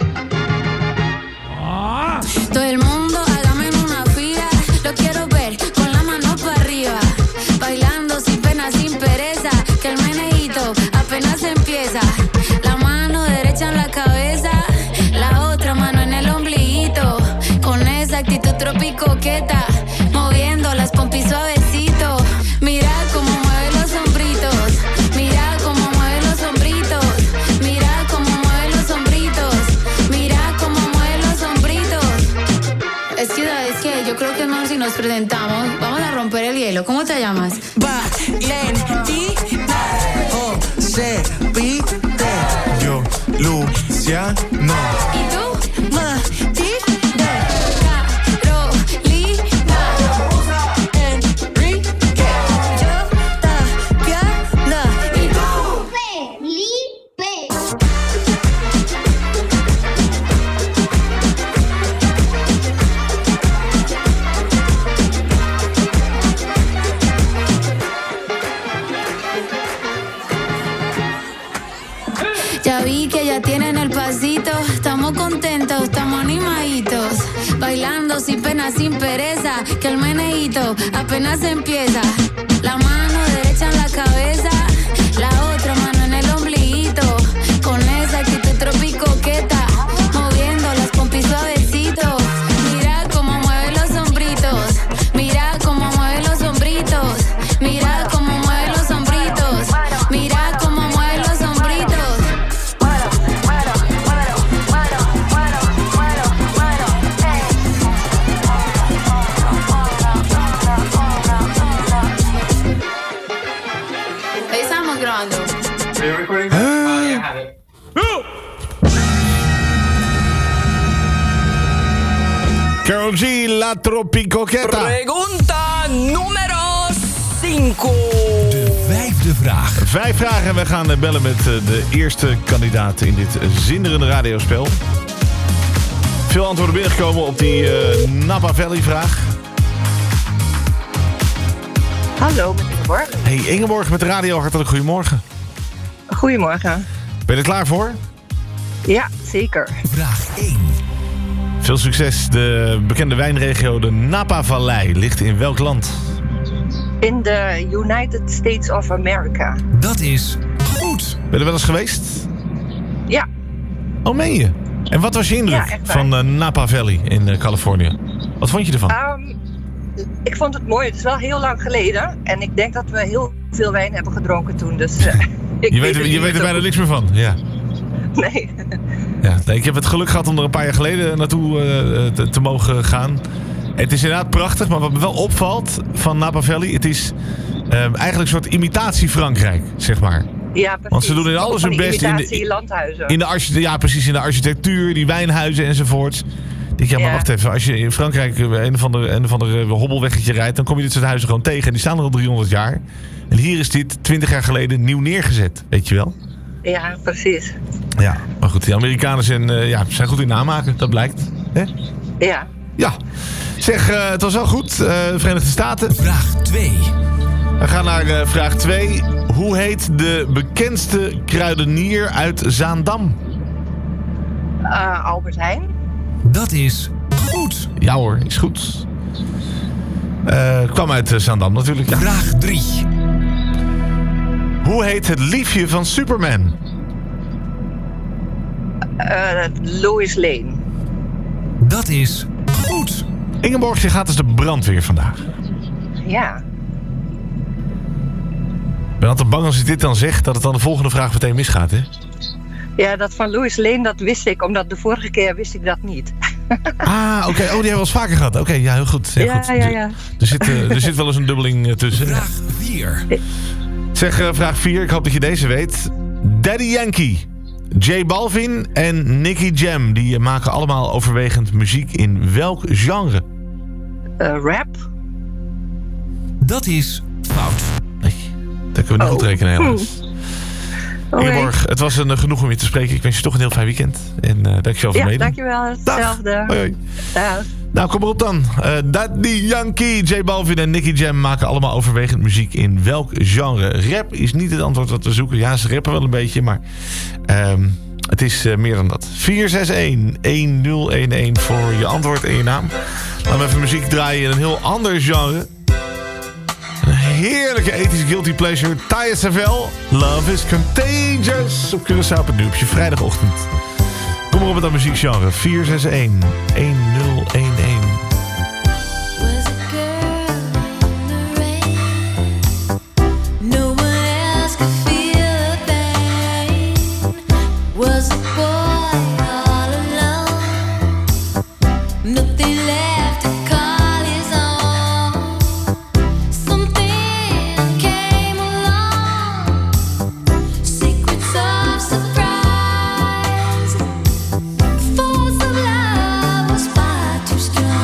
Todo el mundo, hágame en una fila. Lo quiero ver con la mano para arriba. Bailando sin pena, sin pereza. Que el meneíto apenas empieza. La mano derecha en la cabeza. La otra mano en el ombliguito. Con esa actitud tropicoqueta. Moviendo las pompis suavecito. Mira cómo mueve los hombritos. Mira cómo mueve los hombritos. Mira cómo mueve los hombritos. Mira cómo mueve los hombritos. Es que, es que yo creo que no, si nos presentamos, vamos a romper el hielo. ¿Cómo te llamas? Valentina José Pite. Yo, Luciano. ¿Y tú? Matilde. Carolina. Enrique. Yo, Tatiana. ¿Y tú? Felipe. Ya vi que ya tienen el pasito. Estamos contentos, estamos animaditos. Bailando sin pena, sin pereza. Que el meneíto apenas empieza. La mano derecha en la cabeza. La otra mano en el ombliguito. Con esa actitud tropicoqueta. Moviendo las pompis suavecito. Mira cómo mueve los hombritos. Mira cómo mueve los hombritos. Mira cómo mueve los hombritos. Mira cómo mueve los hombritos. Ahí estamos grabando. Karol G, La Tropicoqueta. Pregunta número cinco. De vijfde vraag. Vijf vragen en we gaan bellen met de eerste kandidaat in dit zinderende radiospel. Veel antwoorden binnengekomen op die uh, Napa Valley vraag. Hallo, met Ingeborg. Hey Ingeborg met de radio, hartelijk goedemorgen. Goedemorgen. Ben je er klaar voor? Ja, zeker. Vraag één. Veel succes. De bekende wijnregio, de Napa-vallei, ligt in welk land? In de United States of America. Dat is goed. Ben je er wel eens geweest? Ja. Oh, meen je? En wat was je indruk Ja, echt waar. van uh, Napa Valley in uh, Californië? Wat vond je ervan? Um, ik vond het mooi. Het is wel heel lang geleden. En ik denk dat we heel veel wijn hebben gedronken toen. Dus uh, ik je weet, er, het je niet weet er zo bijna goed. niks meer van. Ja. Nee. Ja, nee, ik heb het geluk gehad om er een paar jaar geleden naartoe uh, te, te mogen gaan. Het is inderdaad prachtig, maar wat me wel opvalt van Napa Valley, het is uh, eigenlijk een soort imitatie Frankrijk, zeg maar. Ja, precies. Want ze doen in alles Van hun die best in imitatie de, landhuizen. in de architectuur, ja, precies, in de architectuur, die wijnhuizen enzovoorts. Ik denk, ja, maar Ja. wacht even, als je in Frankrijk een of ander, een of ander hobbelweggetje rijdt, dan kom je dit soort huizen gewoon tegen. En die staan er al driehonderd jaar. En hier is dit twintig jaar geleden nieuw neergezet, weet je wel? Ja, precies. Ja, maar goed, die Amerikanen zijn, uh, ja, zijn goed in namaken, dat blijkt. Hè? Ja. Ja. Zeg, uh, het was wel goed. Uh, de Verenigde Staten. Vraag twee. We gaan naar uh, vraag twee. Hoe heet de bekendste kruidenier uit Zaandam? Uh, Albert Heijn. Dat is goed. Ja hoor, is goed. Uh, kwam uit uh, Zaandam natuurlijk. Ja. Vraag drie. Hoe heet het liefje van Superman? Uh, Lois Lane. Dat is goed. Ingeborg, je gaat dus de brandweer vandaag. Ja. Ik ben altijd bang als ik dit dan zeg, dat het dan de volgende vraag meteen misgaat, hè? Ja, dat van Lois Lane, dat wist ik, omdat de vorige keer wist ik dat niet. Ah, oké. Okay. Oh, die hebben we al eens vaker gehad. Oké, okay, ja, heel goed. Ja, ja, goed. ja, ja. Er zit, uh, er zit wel eens een dubbeling uh, tussen. Vraag vier. Zeg, uh, vraag vier. Ik hoop dat je deze weet. Daddy Yankee, J Balvin en Nicky Jam, die maken allemaal overwegend muziek in welk genre? Uh, rap. Dat is fout. Nee, dat kunnen we niet oh. goed rekenen helaas. Okay. Ingeborg, het was een uh, genoeg om je te spreken. Ik wens je toch een heel fijn weekend. En uh, dankjewel voor ja, meedoen. dankjewel. Hetzelfde. Hoi, hoi. Dag. Nou, kom maar op dan. Uh, Daddy Yankee, J Balvin en Nicky Jam maken allemaal overwegend muziek in welk genre? Rap is niet het antwoord wat we zoeken. Ja, ze rappen wel een beetje, maar um, het is uh, meer dan dat. vier zes een een nul een een voor je antwoord en je naam. Laten we even muziek draaien in een heel ander genre. Een heerlijke ethische guilty pleasure. Taya Savell, Love is Contagious. Op Curaçao punt nu op je vrijdagochtend. Kom maar op met dat muziekgenre. vier zes een een nul een een. Force of love was far too strong.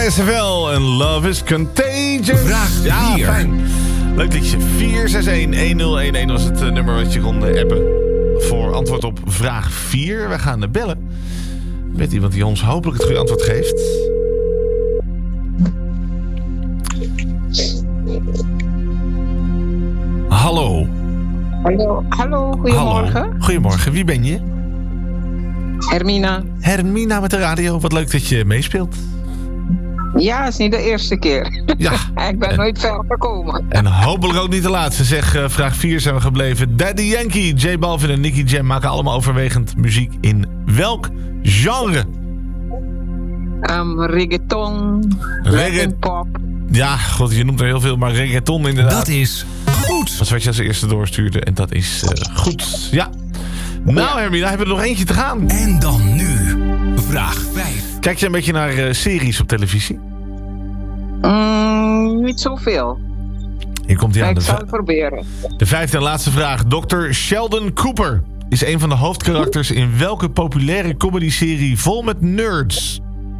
Y S F L en Love is Contagious. Vraag Ja, vier. fijn. Leuk liedje. vier zes een een nul een een was het uh, nummer wat je kon uh, appen. Voor antwoord op vraag vier. We gaan uh, bellen met iemand die ons hopelijk het goede antwoord geeft. Hallo. Hallo, hallo, goedemorgen. Hallo. Goedemorgen, wie ben je? Hermina. Hermina met de radio. Wat leuk dat je meespeelt. Ja, is niet de eerste keer. Ja. Ik ben en, nooit ver gekomen. En hopelijk ook niet de laatste. Zeg, uh, vraag vier zijn we gebleven. Daddy Yankee, J Balvin en Nicky Jam maken allemaal overwegend muziek in welk genre? Um, reggaeton, Regga- pop. Ja, god, je noemt er heel veel, maar reggaeton inderdaad. Dat is goed. Dat is wat je als eerste doorstuurde en dat is uh, goed. Ja. Nou Hermina, hebben we er nog eentje te gaan. En dan nu, vraag vijf. Kijk je een beetje naar uh, series op televisie? Mm, niet zoveel. Hier komt hij aan. Ik De, zal v- het proberen. de vijfde en laatste vraag. dokter Sheldon Cooper is een van de hoofdkarakters in welke populaire comedyserie vol met nerds?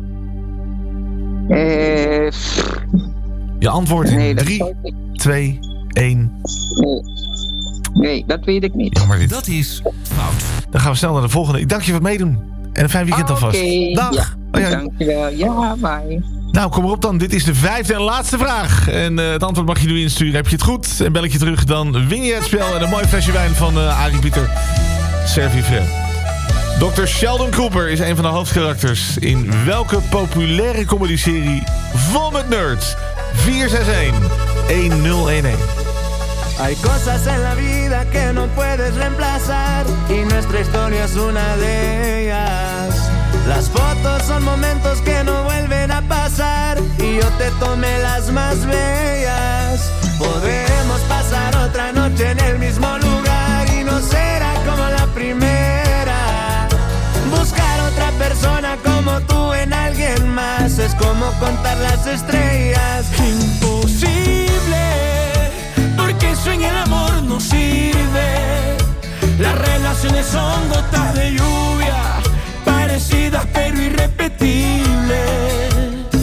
Eh, Je antwoord in nee, dat drie, zou ik niet. twee, één. Nee. nee, dat weet ik niet. Jammer dit. Dat is fout. Dan gaan we snel naar de volgende. Ik dank je voor het meedoen. En een fijn weekend Oké, alvast. Dag. ja. Hoi, hoi. Dankjewel. Ja, bye. Nou, kom erop dan. Dit is de vijfde en laatste vraag. En uh, het antwoord mag je nu insturen. Heb je het goed en bel ik je terug, dan win je het spel. En een mooi flesje wijn van uh, Arie Pieter. Servifre. dokter Sheldon Cooper is een van de hoofdkarakters in welke populaire comedyserie vol met nerds? vier zes een een nul een een. Hay cosas en la vida que no puedes reemplazar y nuestra historia es una de ellas. Las fotos son momentos que no vuelven a pasar y yo te tomé las más bellas. Podemos pasar otra noche en el mismo lugar y no será como la primera. Buscar otra persona como tú en alguien más es como contar las estrellas. Imposible, porque eso en el amor no sirve. Las relaciones son gotas de lluvia, parecidas pero irrepetibles.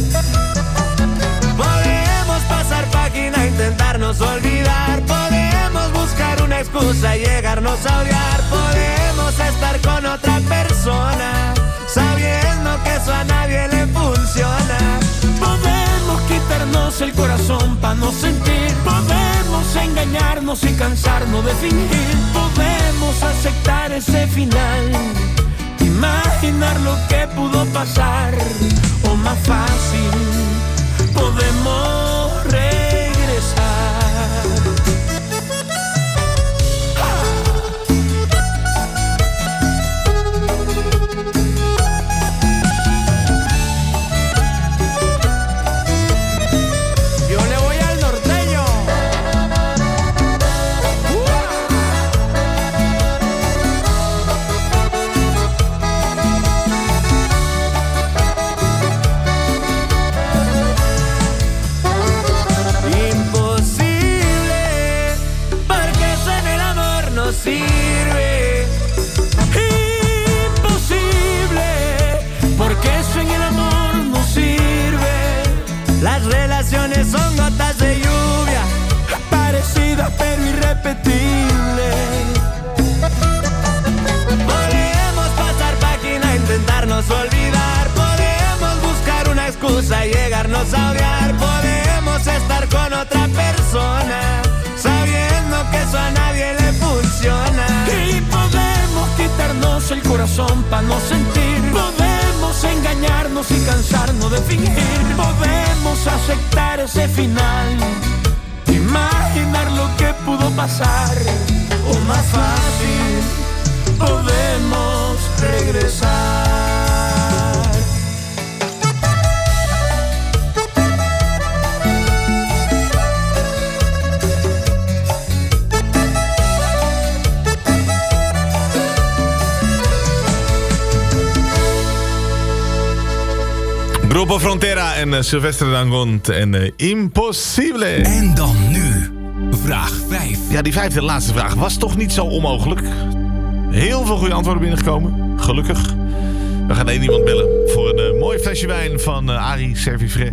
Podemos pasar página, intentarnos olvidar. Podemos buscar una excusa y llegarnos a odiar. Podemos estar con otra persona, sabiendo que eso a nadie le funciona. Podemos quitarnos el corazón para no sentir. Podemos engañarnos y cansarnos de fingir. Podemos aceptar ese final, imaginar lo que pudo pasar. O más fácil, podemos regresar. Yo le voy al norteño. Imposible, porque eso en el amor no sirve. Imposible, porque eso en el amor no sirve. Las relaciones son gotas de lluvia, parecidas pero irrepetibles. Podemos pasar página, intentarnos olvidar. Podemos buscar una excusa y llegarnos a odiar. Podemos estar con otra persona, sabiendo que eso a nadie le funciona. Y podemos quitarnos el corazón para no sentir. Podemos engañarnos y cansarnos de fingir. Podemos aceptar ese final, imaginar lo que pudo pasar. O más fácil, podemos regresar. Grupo Frontera en uh, Sylvester Dangond en uh, Impossible. En dan nu, vraag vijf. Ja, die vijfde en laatste vraag was toch niet zo onmogelijk. Heel veel goede antwoorden binnengekomen, gelukkig. We gaan één iemand bellen voor een uh, mooi Mooi flesje wijn van uh, Arie Servifre.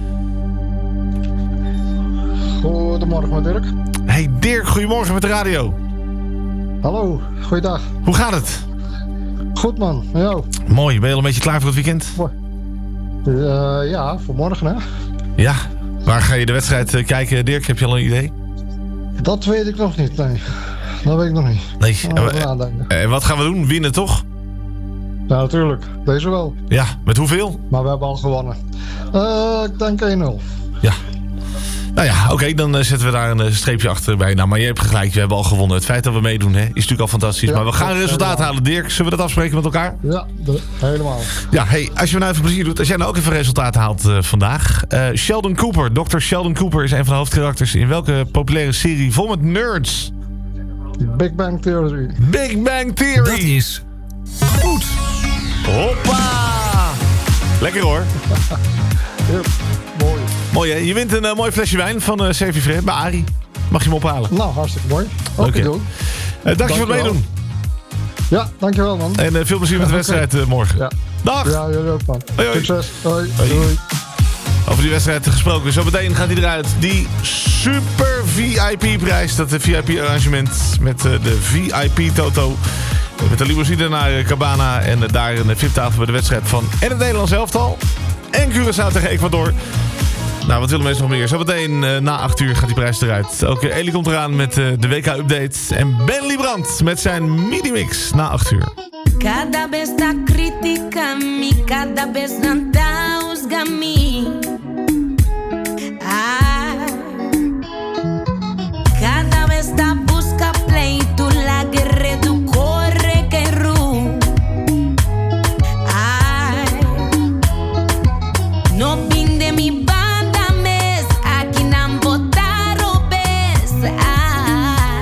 Goedemorgen met Dirk. Hey Dirk, goedemorgen met de radio. Hallo, goeiedag. Hoe gaat het? Goed man, met jou? Mooi, ben je al een beetje klaar voor het weekend? Uh, ja, voor morgen hè. Ja, waar ga je de wedstrijd uh, kijken, Dirk? Heb je al een idee? Dat weet ik nog niet, nee. Dat weet ik nog niet. Nee. En uh, uh, wat gaan we doen? Winnen toch? Ja, natuurlijk. Deze wel. Ja, met hoeveel? Maar we hebben al gewonnen. Uh, ik denk één nul. Ja. Nou ja, oké, okay, dan uh, zetten we daar een uh, streepje achter bij. Nou, maar je hebt gelijk, we hebben al gewonnen. Het feit dat we meedoen, hè, is natuurlijk al fantastisch. Ja, maar we gaan een resultaat halen, Dirk. Zullen we dat afspreken met elkaar? Ja, de, helemaal. Ja, hey, als je me nou even plezier doet, als jij nou ook even resultaten haalt uh, vandaag. Uh, Sheldon Cooper, dokter Sheldon Cooper is een van de hoofdkarakters in welke populaire serie vol met nerds? Big Bang Theory. Big Bang Theory. Dat is goed. Hoppa! Lekker hoor. Yep, mooi. Mooi hè? Je wint een uh, mooi flesje wijn van uh, Servifre bij Arie. Mag je hem ophalen? Nou, hartstikke mooi. Oké, okay, doen. Uh, dank je voor het meedoen. Ja, dankjewel man. En uh, veel plezier met de wedstrijd uh, morgen. Ja. Dag! Ja, jullie ook man. Hoi, hoi. Succes. Hoi. Hoi. Doei. Over die wedstrijd gesproken. Zometeen gaat hij eruit. Die super V I P-prijs. Dat V I P-arrangement met uh, de V I P-toto. Met de limousine naar uh, Cabana. En uh, daar een V I P-tafel bij de wedstrijd van en het Nederlands elftal. En Curaçao tegen Ecuador. Nou, wat willen mensen nog meer? Zometeen uh, na acht uur gaat die prijs eruit. Ook uh, Elie komt eraan met uh, de W K-update. En Ben Librand met zijn midi-mix na acht uur. Cada vez da crítica a mí, cada vez tanta juzga a mí. Ah, cada vez da busca pleito, la guerra do corre que ru. Ah, no vim de mi banda mes, aquí nan botaron bes. Ah,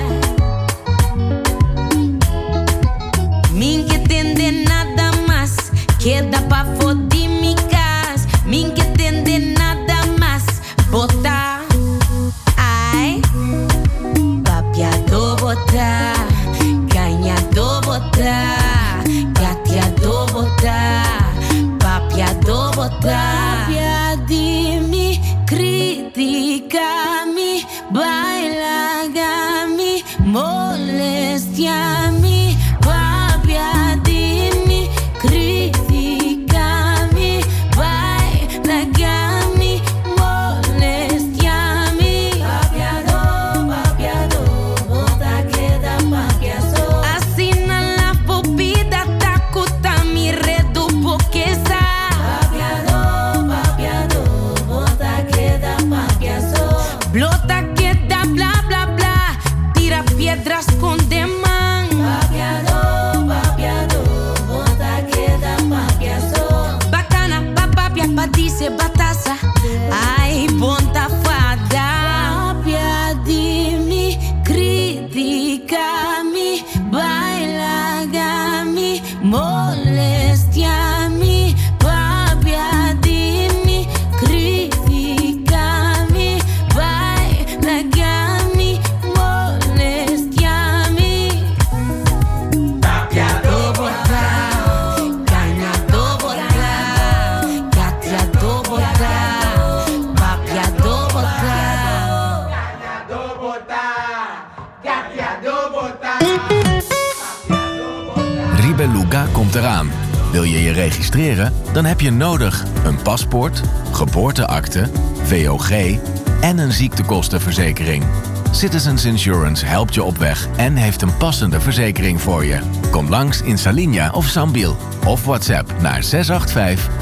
min que tende nada más, queda pa foder mi casa, min que tende nada más, botar. Ai, papiado botar, ganhado botar, gateado botar, papiado botar. Papiadimi, critica-me, bailagami, molestia-me, papiadimi, critica-me, bailagami, molestia-me. Papiado, papiado, bota queda papiazo. Assina la bebida, tacuta mi redu poqueza. Papiado, papiado, bota queda papiazo. Blota queda bla bla bla, tira piedras con demán. Papiado, papiado, bota queda papiazo. Bacana, papapia, pa dice batasa. Ai, bonta fada. Papiadimi, critica-me, bailagami, molestia-me. Papiadimi, critica-me, bailagami, molestia-me. Papiado botar, ganhado botar, gateado botar, papiado botar. Ribeluga komt eraan. Wil je je registreren? Dan heb je nodig een paspoort, geboorteakte, V O G en een ziektekostenverzekering. Citizens Insurance helpt je op weg en heeft een passende verzekering voor je. Kom langs in Salinja of Sambil of WhatsApp naar zes acht vijf